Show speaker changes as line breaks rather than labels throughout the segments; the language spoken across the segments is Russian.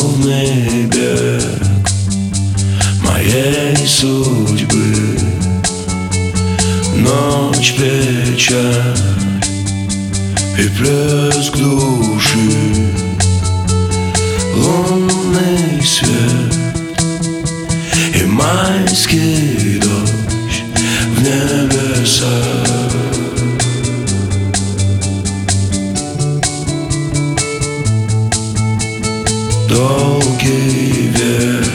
Безмолвный бег моей судьбы, ночь, печаль и плеск души, лунный свет и майский дождь в небесах. Долгий век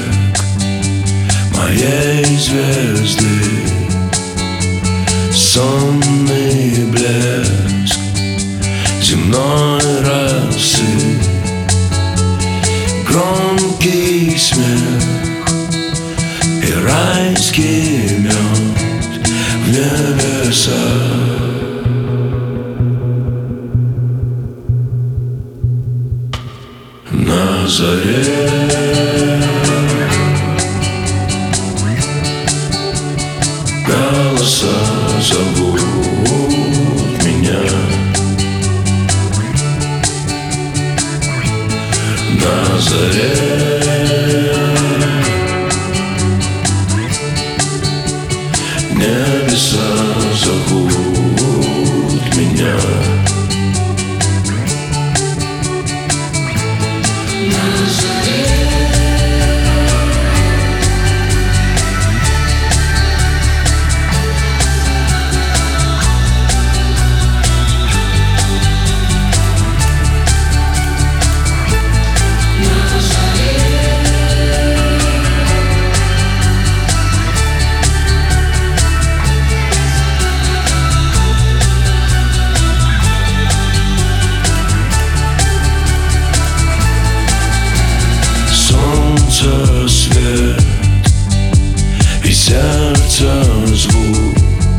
моей звезды, сонный блеск земной росы, громкий смех и райский мед в небесах. На заре голоса зовут меня, на заре небеса зовут меня. Свет и сердца звук,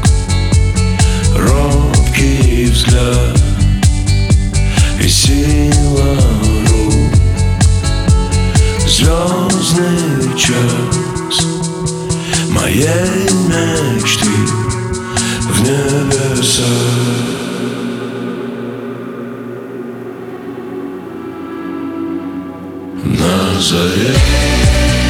робкий взгляд и сила рук, звездный час моей мечты в небесах. На заре